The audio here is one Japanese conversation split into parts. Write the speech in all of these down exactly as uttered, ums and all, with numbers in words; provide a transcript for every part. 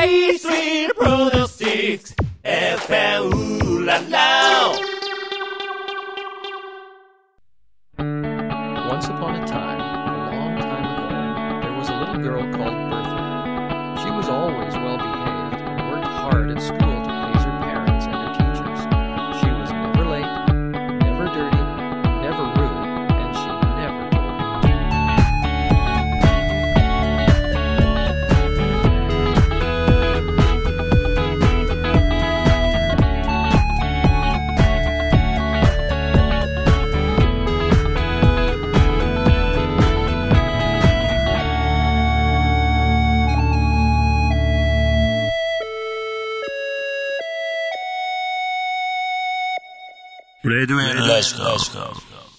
A Street Products F M ララ Once upon a time, a long time ago, there was a little girl called Bertha. She was always well behaved and worked hard at school to please her parents and her teachers. She was never late, never dirty, never rude, and she never told. Red Red Let's go.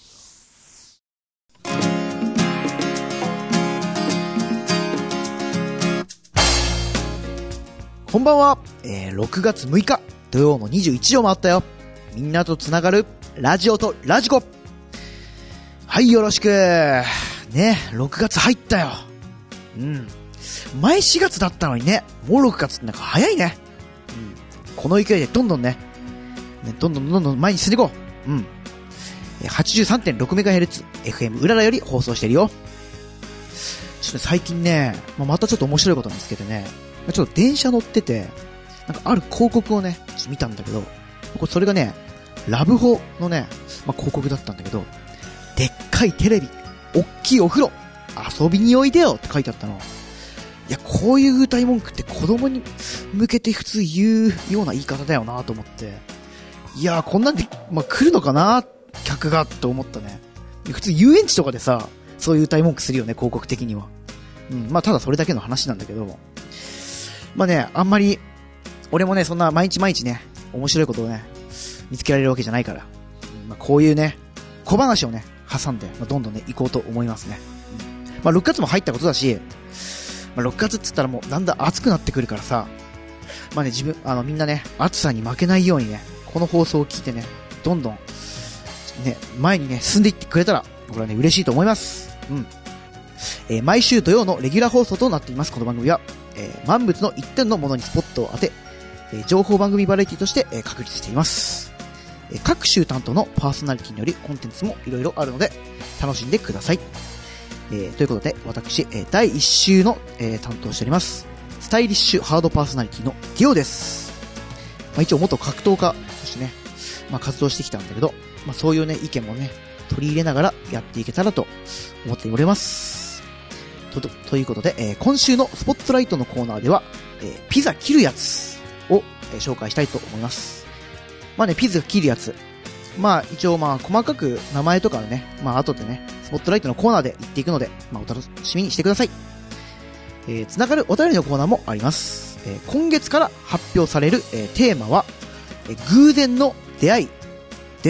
こんばんは、えー、ろくがつむいか土曜のにじゅういちじを回ったよ。みんなとつながるラジオとラジコ。はい、よろしくね。ろくがつ入ったよ。うん前しがつだったのにね、もうろくがつってなんか早いね。うんこの勢いでどんどんねねどんどんどんどん前に進んでいこう。うん はちじゅうさんてんろくメガヘルツ エフエム うららより放送してるよ。ちょっとね最近ね、まあ、またちょっと面白いことなんですけどね、ちょっと電車乗ってて、なんかある広告をね、ちょっと見たんだけど、これそれがね、ラブホのね、まあ、広告だったんだけど、でっかいテレビ、おっきいお風呂、遊びにおいでよって書いてあったの。いや、こういう歌い文句って子供に向けて普通言うような言い方だよなと思って、いやーこんなんで、まあ、来るのかな客がと思ったね。普通遊園地とかでさ、そういう歌い文句するよね、広告的には。うん、まあただそれだけの話なんだけど、まあね、あんまり、俺もね、そんな毎日毎日ね、面白いことをね、見つけられるわけじゃないから、まあ、こういうね、小話をね、挟んで、まあ、どんどんね、行こうと思いますね。うん、まあろくがつも入ったことだし、まあ、ろくがつって言ったらもうだんだん暑くなってくるからさ、まあね、自分、あの、みんなね、暑さに負けないようにね、この放送を聞いてね、どんどん、ね、前にね、進んでいってくれたら、これはね、嬉しいと思います。うん。えー、毎週土曜のレギュラー放送となっています、この番組は。えー、万物の一点のものにスポットを当て、えー、情報番組バラエティとして、えー、確立しています。えー、各週担当のパーソナリティによりコンテンツもいろいろあるので、楽しんでください。えー、ということで、私、えー、だいいっ週の、えー、担当しております、スタイリッシュハードパーソナリティのディオです。まあ、一応元格闘家としてね、まあ、活動してきたんだけど、まあ、そういうね、意見もね、取り入れながらやっていけたらと思っております。と, ということで、えー、今週のスポットライトのコーナーでは、えー、ピザ切るやつを、えー、紹介したいと思います。まあね、ピザ切るやつ。まあ一応まあ細かく名前とかね、まあ後でね、スポットライトのコーナーで言っていくので、まあお楽しみにしてください。えー、つながるお便りのコーナーもあります。えー、今月から発表される、えー、テーマは、えー、偶然の出会いです。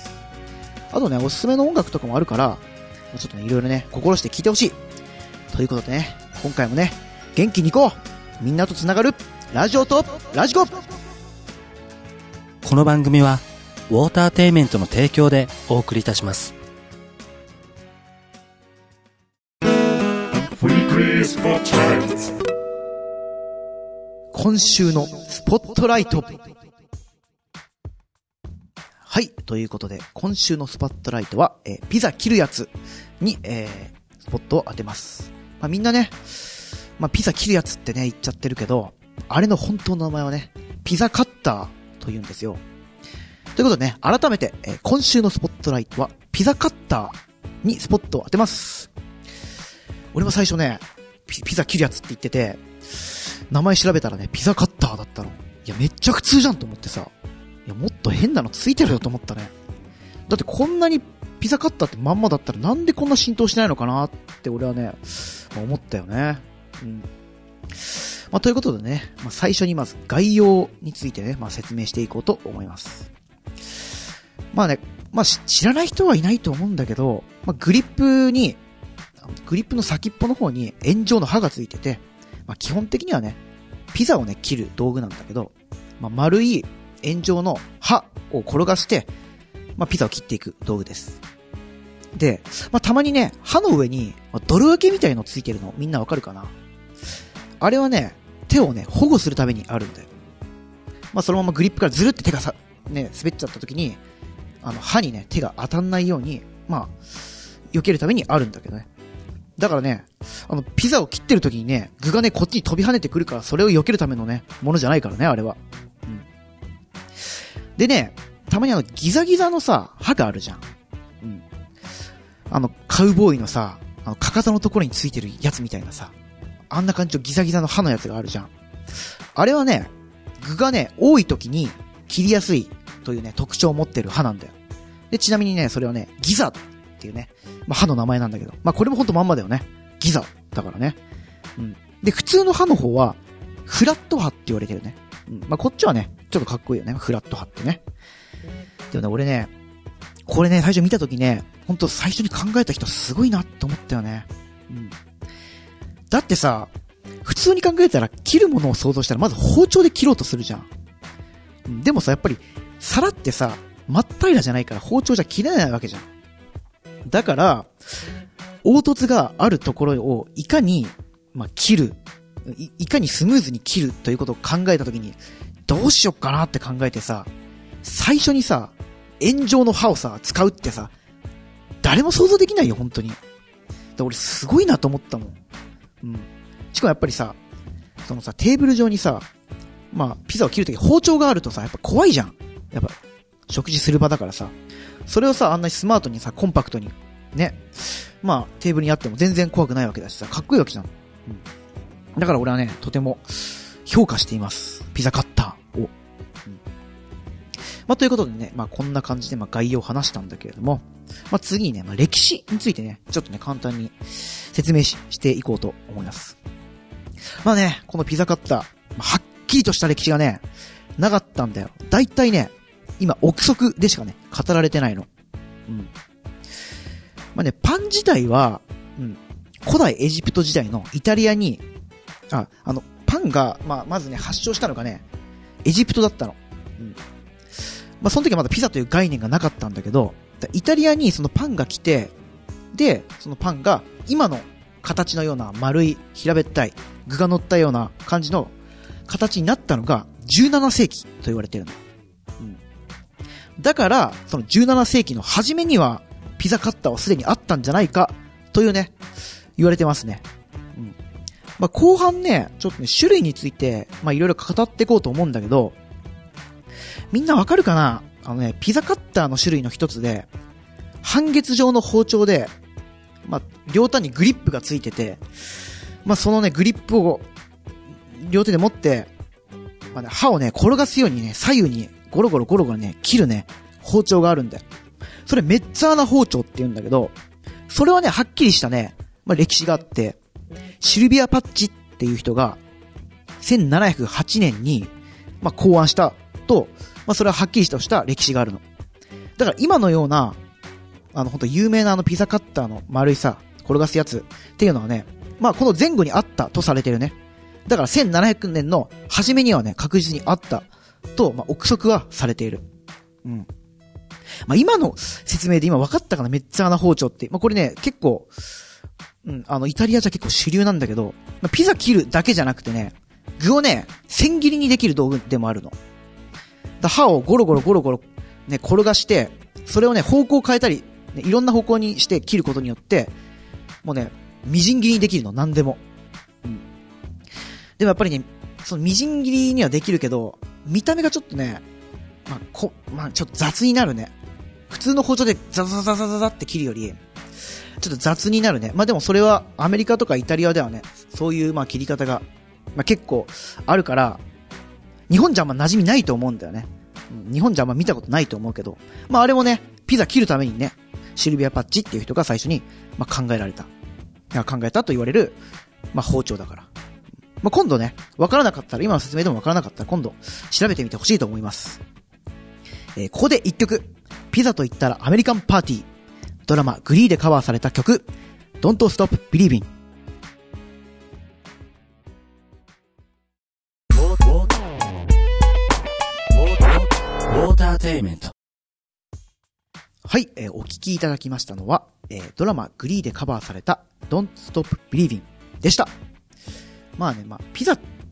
あとね、おすすめの音楽とかもあるから、ちょっとね、いろいろね、心して聞いてほしい。ということでね、今回もね、元気に行こう。みんなとつながるラジオとラジコ。 この番組はウォーターテイメントの提供でお送りいたします。 今週のスポットライト。はい、ということで今週のスポットライトは、えー、ピザ切るやつに、えー、スポットを当てます。まあ、みんなね、まあ、ピザ切るやつってね言っちゃってるけど、あれの本当の名前はね、ピザカッターと言うんですよ。ということでね、改めて、えー、今週のスポットライトはピザカッターにスポットを当てます。俺も最初ね、ピ, ピザ切るやつって言ってて、名前調べたらね、ピザカッターだったの。いや、めっちゃ普通じゃんと思ってさ、いや、もっと変なのついてるよと思ったね。だってこんなにピザカッターってまんまだったらなんでこんな浸透しないのかなって俺はね、まあ、思ったよね。うん。まあ、ということでね、まあ、最初にまず概要についてね、まあ、説明していこうと思います。まあね、まあ、知らない人はいないと思うんだけど、まあ、グリップに、グリップの先っぽの方に円状の刃がついてて、まあ、基本的にはね、ピザをね、切る道具なんだけど、まあ、丸い円状の刃を転がして、まあ、ピザを切っていく道具です。で、まあ、たまにね、刃の上に、まあ、泥分けみたいのついてるの、みんなわかるかな？あれはね、 手をね、保護するためにあるんだよ。まあ、そのままグリップからずるって手がさ、ね、滑っちゃった時に、あの、刃にね、手が当たんないように、まあ、避けるためにあるんだけどね。だからね、あの、ピザを切ってる時にね、具がね、こっちに飛び跳ねてくるから、それを避けるためのね、ものじゃないからね、あれは。うん。でね、たまにあの、ギザギザのさ、刃があるじゃん。うん。あの、カウボーイのさ、あの、かかとのところについてるやつみたいなさ、あんな感じのギザギザの刃のやつがあるじゃん。あれはね、具がね、多い時に切りやすいというね、特徴を持ってる刃なんだよ。で、ちなみにね、それはね、ギザっていうね、まあ、刃の名前なんだけど、まあ、これもほんとまんまだよね。ギザだからね。うん。で、普通の刃の方は、フラット刃って言われてるね。うん。まあ、こっちはね、ちょっとかっこいいよね。フラット刃ってね。でもね、俺ね、これね、最初見たときね、ほんと最初に考えた人すごいなって思ったよね。うん。だってさ、普通に考えたら切るものを想像したらまず包丁で切ろうとするじゃん。うん、でもさ、やっぱり、皿ってさ、真っ平らじゃないから包丁じゃ切れないわけじゃん。だから、凹凸があるところをいかに、まあ、切るい、いかにスムーズに切るということを考えたときに、どうしよっかなって考えてさ、最初にさ、円状の刃をさ、使うってさ、誰も想像できないよ、本当に。で、俺すごいなと思ったもん。うん。しかもやっぱりさ、そのさ、テーブル上にさ、まあ、ピザを切るとき包丁があるとさ、やっぱ怖いじゃん。やっぱ、食事する場だからさ。それをさ、あんなにスマートにさ、コンパクトに、ね。まあ、テーブルにあっても全然怖くないわけだしさ、かっこいいわけじゃん。うん。だから俺はね、とても評価しています。ピザカッターを。うん。まあ、ということでね、まあ、こんな感じで、まあ、概要を話したんだけれども、まあ、次にね、まあ、歴史についてね、ちょっとね、簡単に説明し、していこうと思います。まあね、このピザカッター、まあ、はっきりとした歴史がね、なかったんだよ。だいたいね、今、憶測でしかね、語られてないの。うん。まあね、パン自体は、うん、古代エジプト時代のイタリアに、あ、あの、パンが、まあ、まずね、発祥したのがね、エジプトだったの。うん。まあ、その時はまだピザという概念がなかったんだけど、イタリアにそのパンが来て、で、そのパンが今の形のような丸い平べったい具が乗ったような感じの形になったのがじゅうなな世紀と言われてるの。うん。だから、そのじゅうなな世紀の初めにはピザカッターはすでにあったんじゃないかというね、言われてますね。うん。まあ、後半ね、ちょっとね、種類について、まあ、いろいろ語っていこうと思うんだけど、みんなわかるかな？あのね、ピザカッターの種類の一つで、半月状の包丁で、まあ、両端にグリップがついてて、まあ、そのね、グリップを、両手で持って、まあね、刃をね、転がすようにね、左右にゴロゴロゴロゴロね、切るね、包丁があるんだよ。それメッツァーナ包丁って言うんだけど、それはね、はっきりしたね、まあ、歴史があって、シルビア・パッチっていう人が、せんななひゃくはちねんに、まあ、考案したと、まあ、それははっきりとした歴史があるの。だから今のような、あの、ほんと有名なあのピザカッターの丸いさ、転がすやつっていうのはね、まあ、この前後にあったとされてるね。だからせんななひゃくねんの初めにはね、確実にあったと、まあ、憶測はされている。うん。まあ、今の説明で今分かったかな、メッツァーナ包丁って。まあ、これね、結構、うん、あの、イタリアじゃ結構主流なんだけど、まあ、ピザ切るだけじゃなくてね、具をね、千切りにできる道具でもあるの。だ刃をゴロゴロゴロゴロ、ね、転がして、それをね、方向を変えたり、ね、いろんな方向にして切ることによって、もうね、みじん切りにできるの、なんでも。うん。でもやっぱりね、そのみじん切りにはできるけど、見た目がちょっとね、まあ、こ、まあ、ちょっと雑になるね。普通の包丁でザザザザザザって切るより、ちょっと雑になるね。まあでもそれはアメリカとかイタリアではね、そういうまあ切り方が、まあ結構あるから、日本じゃあんま馴染みないと思うんだよね。うん、日本じゃあんま見たことないと思うけど、まああれもね、ピザ切るためにね、シルビア・パッチっていう人が最初に、まあ、考えられた。考えたと言われる、まあ包丁だから。まあ今度ね、わからなかったら、今の説明でもわからなかったら今度調べてみてほしいと思います。えー、ここで一曲。ピザと言ったらアメリカンパーティー。ドラマグリーでカバーされた曲 Don't Stop Believing。 ウォーターテイメント。 はい、えー、お聴きいただきましたのは、えー、ドラマグリーでカバーされた Don't Stop Believing でした。まあね、まあピザと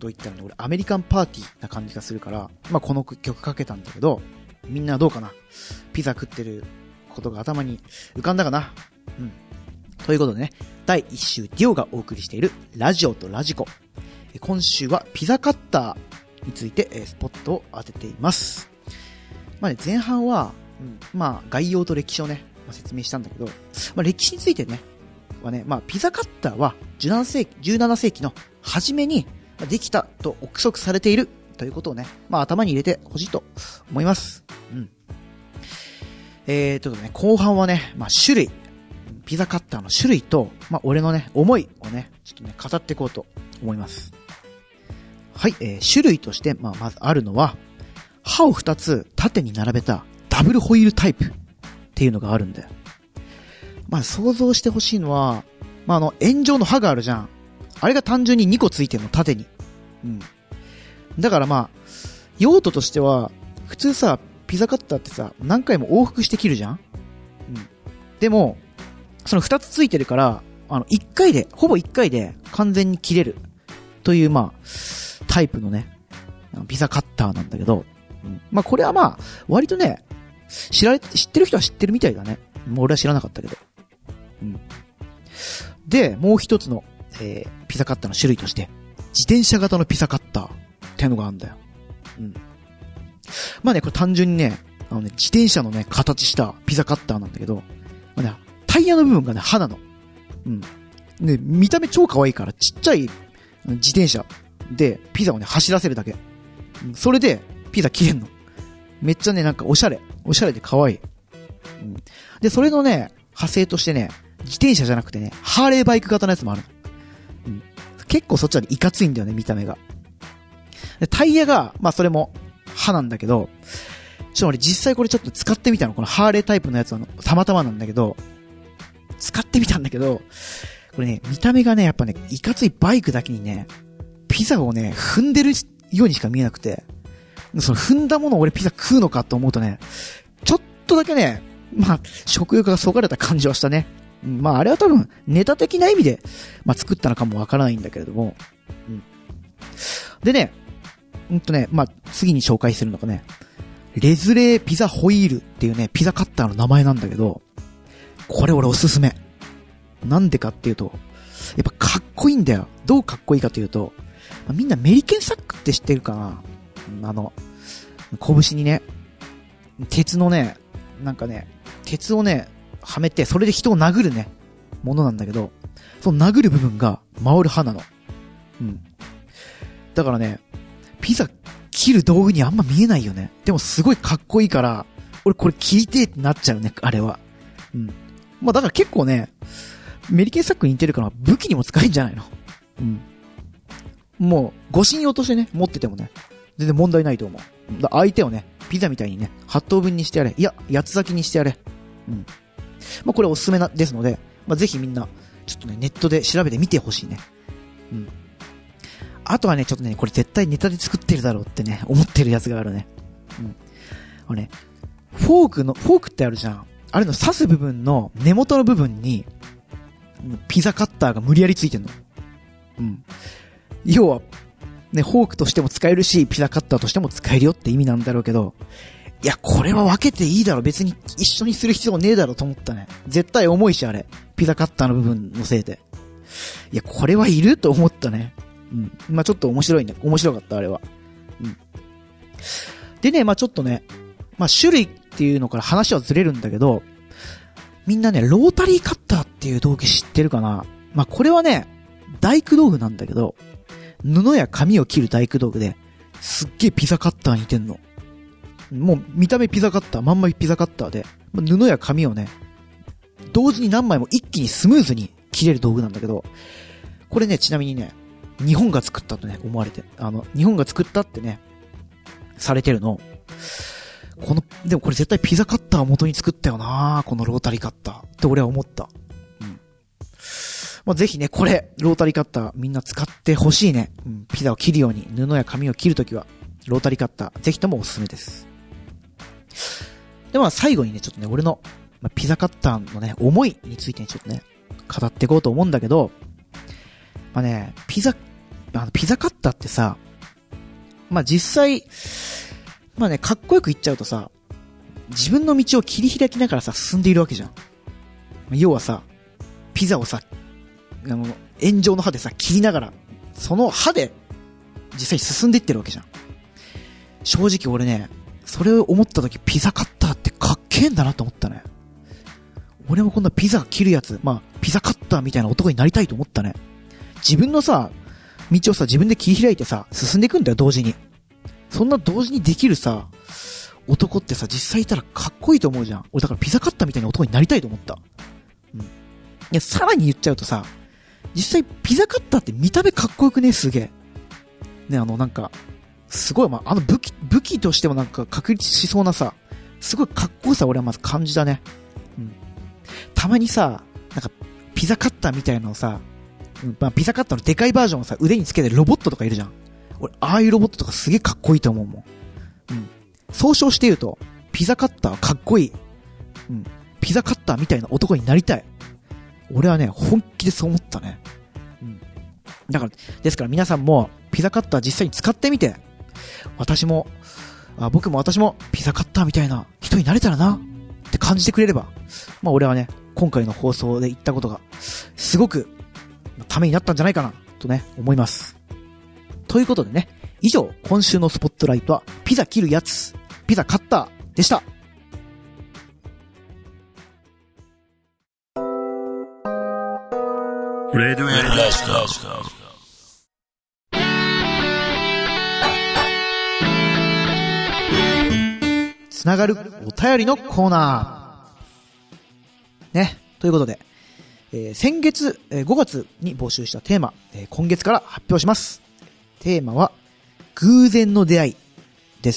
と言ったらね、俺アメリカンパーティーな感じがするから、まあこの曲かけたんだけど、みんなどうかな？ピザ食ってることが頭に浮かんだかな？うん。ということでね、だいいっ週ディオがお送りしているラジオとラジコ。今週はピザカッターについてスポットを当てています。まあね、前半は、うん、まあ概要と歴史をね、まあ、説明したんだけど、まあ歴史についてね、はね、まあピザカッターはじゅうなな世紀、じゅうなな世紀の初めにできたと憶測されているということをね、まあ頭に入れてほしいと思います。うん。えーとね、後半はね、まあ種類、ピザカッターの種類と、まあ俺のね、思いをね、ちょっとね、語っていこうと思います。はい、えー、種類として、まあまずあるのは、刃を二つ縦に並べたダブルホイールタイプっていうのがあるんだよ。まあ想像してほしいのは、まああの、円状の刃があるじゃん。あれが単純ににこついてるの、縦に。うん。だからまあ、用途としては、普通さ、ピザカッターってさ、何回も往復して切るじゃん。うん。でも、そのふたつついてるから、あの、いっかいで、ほぼいっかいで完全に切れる。という、まあ、タイプのね、ピザカッターなんだけど、うん、まあこれはまあ、割とね、知られ、知ってる人は知ってるみたいだね。もう俺は知らなかったけど。うん。で、もう一つの、えー、ピザカッターの種類として、自転車型のピザカッターってのがあるんだよ。うん。まあね、これ単純にね、あのね、自転車のね、形したピザカッターなんだけど、まあね、タイヤの部分がね、刃なの。うん。ね、見た目超可愛いから、ちっちゃい自転車で、ピザをね、走らせるだけ。それで、ピザ切れんの。めっちゃね、なんかおしゃれ。おしゃれで可愛い。うん。で、それのね、派生としてね、自転車じゃなくてね、ハーレーバイク型のやつもあるの。うん。結構そっちはね、いかついんだよね、見た目が。で、タイヤが、まあそれも、刃なんだけど、ちょっと俺実際これちょっと使ってみたの。このハーレータイプのやつはの、たまたまなんだけど、使ってみたんだけど、これね、見た目がね、やっぱね、いかついバイクだけにね、ピザをね、踏んでるようにしか見えなくて、その踏んだものを俺ピザ食うのかと思うとね、ちょっとだけね、まあ、食欲がそがれた感じはしたね。うん、まあ、あれは多分、ネタ的な意味で、まあ、作ったのかもわからないんだけれども。うん。でね、うんとね、まあ、次に紹介するのがね、レズレーピザホイールっていうね、ピザカッターの名前なんだけど、これ俺おすすめ。なんでかっていうと、やっぱかっこいいんだよ。どうかっこいいかというと、まあ、みんなメリケンサックって知ってるかな？あの、拳にね、鉄のね、なんかね、鉄をね、はめて、それで人を殴るね、ものなんだけど、その殴る部分が回る刃なの。うん。だからね、ピザ切る道具にあんま見えないよね。でもすごいかっこいいから、俺これ切りてーってなっちゃうね、あれは。うん。まあだから結構ね、メリケンサックに似てるから武器にも使えんじゃないの？うん。もう、護身用としてね、持っててもね、全然問題ないと思う。だ相手をね、ピザみたいにね、はち等分にしてやれ。いや、八つ裂きにしてやれ。うん。まあこれおすすめな、ですので、まあぜひみんな、ちょっとね、ネットで調べてみてほしいね。うん。あとはね、ちょっとね、これ絶対ネタで作ってるだろうってね、思ってるやつがあるね。うん。あのね、フォークの、フォークってあるじゃん。あれの刺す部分の根元の部分に、ピザカッターが無理やりついてんの。うん。要は、ね、フォークとしても使えるし、ピザカッターとしても使えるよって意味なんだろうけど、いや、これは分けていいだろ。別に一緒にする必要ねえだろと思ったね。絶対重いし、あれ。ピザカッターの部分のせいで。いや、これはいると思ったね。うん。まあちょっと面白いね。面白かった、あれは。うん。でね、まあちょっとね、まあ種類っていうのから話はずれるんだけど、みんなね、ロータリーカッターっていう道具知ってるかな？まあこれはね、大工道具なんだけど、布や紙を切る大工道具で、すっげえピザカッターに似てんの。もう見た目ピザカッター、まんまピザカッターで、布や紙をね、同時に何枚も一気にスムーズに切れる道具なんだけど、これね、ちなみにね、日本が作ったとね、思われて、あの、日本が作ったってね、されてるの。この、でもこれ絶対ピザカッターを元に作ったよなこのロータリーカッターって俺は思った。うん。まあ、ぜひね、これ、ロータリーカッターみんな使ってほしいね。うん。ピザを切るように、布や紙を切るときは、ロータリーカッター、ぜひともおすすめです。で、まあ最後にね、ちょっとね、俺の、まあ、ピザカッターのね、思いについてね、ちょっとね、語っていこうと思うんだけど、まあね、ピザ、 あのピザカッターってさ、まあ、実際、まあね、かっこよく言っちゃうとさ、自分の道を切り開きながらさ、進んでいるわけじゃん。要はさ、ピザをさ、あの、円状の刃でさ、切りながら、その刃で、実際に進んでいってるわけじゃん。正直俺ね、それを思った時、ピザカッターってかっけえんだなと思ったね。俺もこんなピザ切るやつ、まあ、ピザカッターみたいな男になりたいと思ったね。自分のさ、道をさ、自分で切り開いてさ、進んでいくんだよ、同時に。そんな同時にできるさ、男ってさ、実際いたらかっこいいと思うじゃん。俺だからピザカッターみたいな男になりたいと思った。うん。いや、さらに言っちゃうとさ、実際ピザカッターって見た目かっこよくね、すげえ。ね、あの、なんか、すごい、まあ、あの武器、武器としてもなんか確立しそうなさ、すごいかっこよさ俺はまず感じたね。うん。たまにさ、なんか、ピザカッターみたいなのさ、うん、まあ、ピザカッターのでかいバージョンをさ、腕につけてるロボットとかいるじゃん。俺、ああいうロボットとかすげえかっこいいと思うもん。うん。総称して言うと、ピザカッターはかっこいい。うん。ピザカッターみたいな男になりたい。俺はね、本気でそう思ったね。うん。だから、ですから皆さんも、ピザカッター実際に使ってみて、私も、あ、僕も私も、ピザカッターみたいな人になれたらな、って感じてくれれば、まあ俺はね、今回の放送で言ったことが、すごく、ためになったんじゃないかな、とね、思います。ということでね、以上、今週のスポットライトは、ピザ切るやつ、ピザカッターでした。 レディオエラジコ。 つながるお便りのコーナー。ね、ということで、えー、先月、えー、ごがつに募集したテーマ、えー、今月から発表します。テーマは、偶然の出会いです。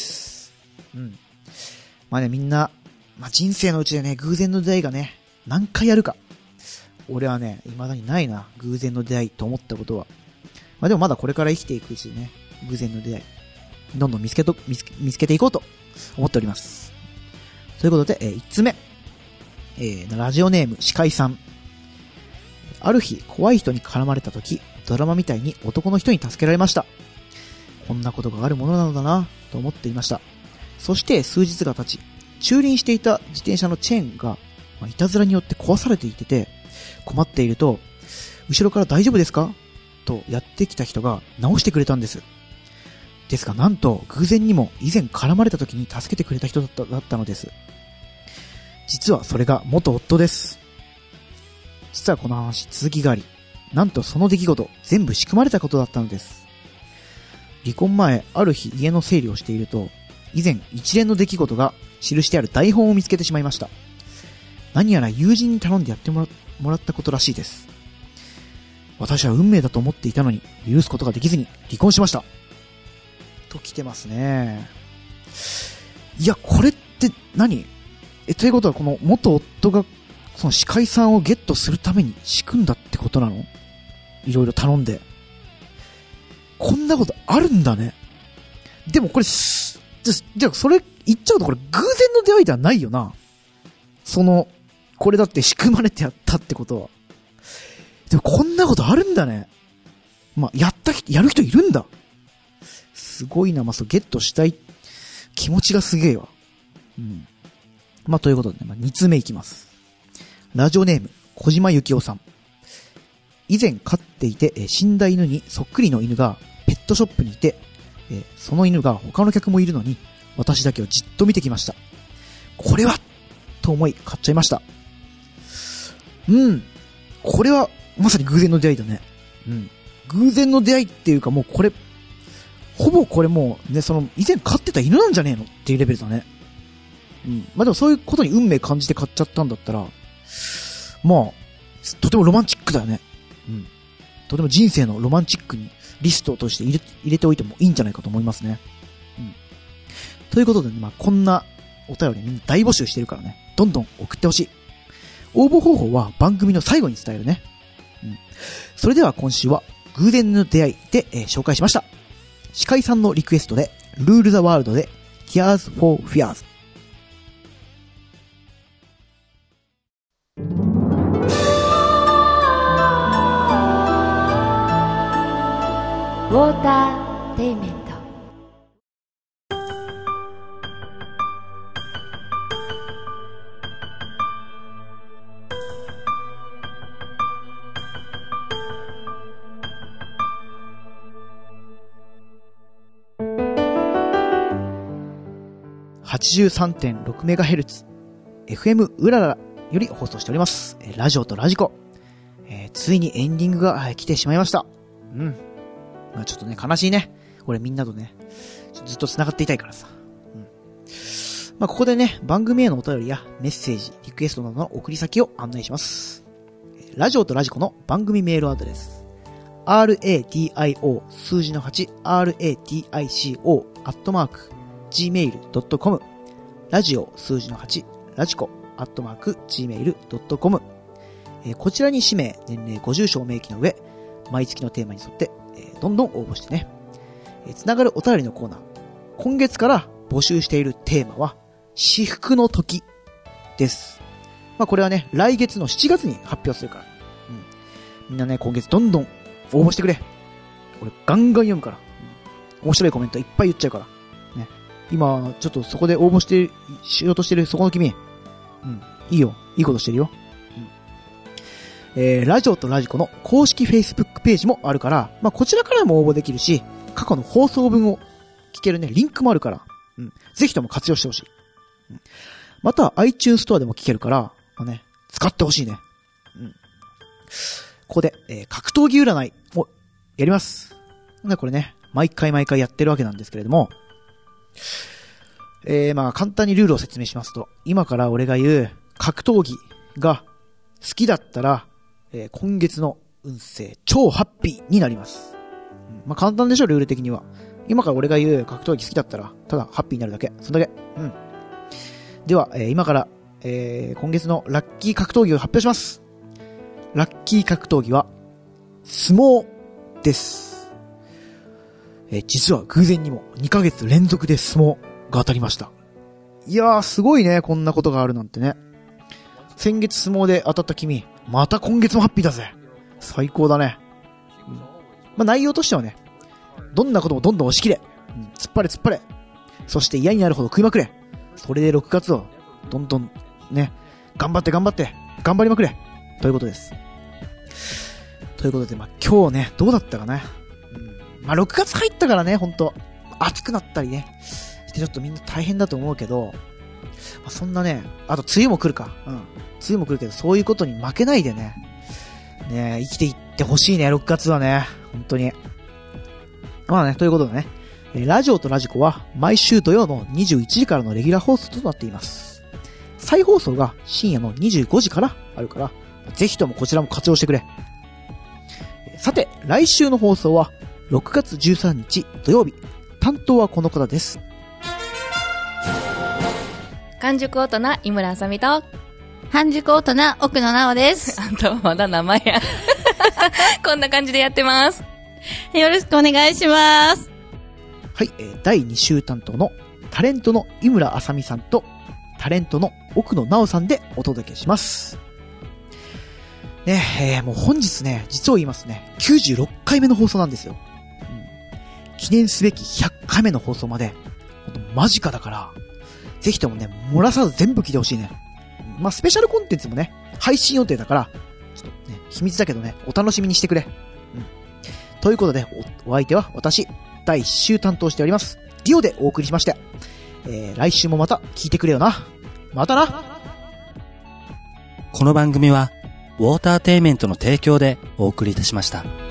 うん。まあね、みんな、まあ人生のうちでね、偶然の出会いがね、何回あるか。俺はね、未だにないな、偶然の出会いと思ったことは。まあでもまだこれから生きていくうちでね、偶然の出会い、どんどん見つけと、見つけ、見つけていこうと思っております。ということで、えー、いつつめ、えー、ラジオネーム、司会さん。ある日、怖い人に絡まれたとき、ドラマみたいに男の人に助けられました。こんなことがあるものなのだな、と思っていました。そして数日が経ち、駐輪していた自転車のチェーンが、まあ、いたずらによって壊されていてて、困っていると、後ろから大丈夫ですかとやってきた人が直してくれたんです。ですが、なんと偶然にも以前絡まれた時に助けてくれた人だった、だったのです。実はそれが元夫です。実はこの話、続きがあり、なんとその出来事、全部仕組まれたことだったのです。離婚前、ある日家の整理をしていると、以前一連の出来事が記してある台本を見つけてしまいました。何やら友人に頼んでやってもら、もらったことらしいです。私は運命だと思っていたのに、許すことができずに離婚しました。と来てますね。いや、これって何？え、ということはこの元夫がその司会さんをゲットするために仕組んだってことなの？いろいろ頼んで。こんなことあるんだね。でもこれ、じゃ、じゃあそれ言っちゃうとこれ偶然の出会いではないよな。その、これだって仕組まれてやったってことは。でもこんなことあるんだね。まあ、やった人、やる人いるんだ。すごいな、まあ、そう、ゲットしたい気持ちがすげえわ。うん。まあ、ということでね、まあ、につめいきます。ラジオネーム、小島ゆきおさん。以前飼っていて、えー、死んだ犬にそっくりの犬がペットショップにいて、えー、その犬が他の客もいるのに、私だけをじっと見てきました。これはと思い買っちゃいました。うん。これは、まさに偶然の出会いだね。うん。偶然の出会いっていうかもうこれ、ほぼこれもうね、その以前飼ってた犬なんじゃねえのっていうレベルだね。うん。まあでもそういうことに運命感じて買っちゃったんだったら、まあ、とてもロマンチックだよね。うん。とても人生のロマンチックにリストとして入れ、入れておいてもいいんじゃないかと思いますね。うん。ということでね、まあこんなお便りみんな大募集してるからね、どんどん送ってほしい。応募方法は番組の最後に伝えるね。うん。それでは今週は偶然の出会いで、えー、紹介しました。司会さんのリクエストで、ルールザワールドで Tears for Fears。 ウォーターテイメント。 はちじゅうさんてんろくメガヘルツ エフエム うららより放送しております。ラジオとラジコ。えー、ついにエンディングが来てしまいました。うん。まあちょっとね、悲しいね。俺みんなとね、ずっと繋がっていたいからさ。うん。まあここでね、番組へのお便りやメッセージ、リクエストなどの送り先を案内します。ラジオとラジコの番組メールアドレス。ラディオ 数字のはち、ラディコ アットマーク、ジーメールドットコム ラジオ数字のはちラジコアットマーク ジーメールドットコム、えー、こちらに氏名、年齢、ご住所を明記の上、毎月のテーマに沿って、えー、どんどん応募してね、えー、つながるお便りのコーナー。今月から募集しているテーマは至福の時です。まあこれはね、来月のしちがつに発表するから、うん、みんなね、今月どんどん応募してくれ。俺ガンガン読むから、うん、面白いコメントいっぱい言っちゃうからね。今、ちょっとそこで応募して、しようとしてるそこの君。うん。いいよ。いいことしてるよ。うん。えー、ラジオとラジコの公式 Facebook ページもあるから、まあ、こちらからも応募できるし、過去の放送分を聞けるね、リンクもあるから、うん。ぜひとも活用してほしい。うん。また、iTunes ストアでも聞けるから、まあね、使ってほしいね。うん。ここで、えー、格闘技占いをやります。ね、これね、毎回毎回やってるわけなんですけれども、えー、まあ簡単にルールを説明しますと、今から俺が言う格闘技が好きだったら、えー、今月の運勢超ハッピーになります、うん、まあ簡単でしょ、ルール的には。今から俺が言う格闘技好きだったらただハッピーになるだけ、そんだけ。うん。では、えー、今から、えー、今月のラッキー格闘技を発表します。ラッキー格闘技は相撲です。えー、実は偶然にもにかげつ連続で相撲が当たりました。いやー、すごいね、こんなことがあるなんてね。先月相撲で当たった君、また今月もハッピーだぜ。最高だね。うん、まあ、内容としてはね、どんなこともどんどん押し切れ。うん、突っ張れ突っ張れ。そして嫌になるほど食いまくれ。それでろくがつをどんどんね、頑張って頑張って、頑張りまくれ。ということです。ということで、まあ、今日ね、どうだったかな。まあ、ろくがつ入ったからね、ほんと、暑くなったりね、してちょっとみんな大変だと思うけど、まあ、そんなね、あと梅雨も来るか。うん。梅雨も来るけど、そういうことに負けないでね、ね、生きていってほしいね、ろくがつはね、本当に。まあね、ということでね、えー、ラジオとラジコは毎週土曜のにじゅういちじからのレギュラー放送となっています。再放送が深夜のにじゅうごじからあるから、ぜひともこちらも活用してくれ。さて、来週の放送は、ろくがつじゅうさんにち土曜日、担当はこの方です。 完熟大人井村あさみと半熟大人奥野直です。 あんたはまだ名前やこんな感じでやってます。 よろしくお願いします。 はい、えー、だいに週担当のタレントの井村あさみさんとタレントの奥野直さんでお届けします。ねえー、もう本日ね、実を言いますね、きゅうじゅうろっかいめの放送なんですよ。記念すべきひゃっかいめの放送まで、ほんと間近だから、ぜひともね、漏らさず全部聞いてほしいね。まあ、スペシャルコンテンツもね、配信予定だから、ちょっとね、秘密だけどね、お楽しみにしてくれ。うん。ということで、お、お相手は私、だいいっ週担当しております。ディオでお送りしまして、えー、来週もまた聞いてくれよな。またな。 この番組は、ウォーターテイメントの提供でお送りいたしました。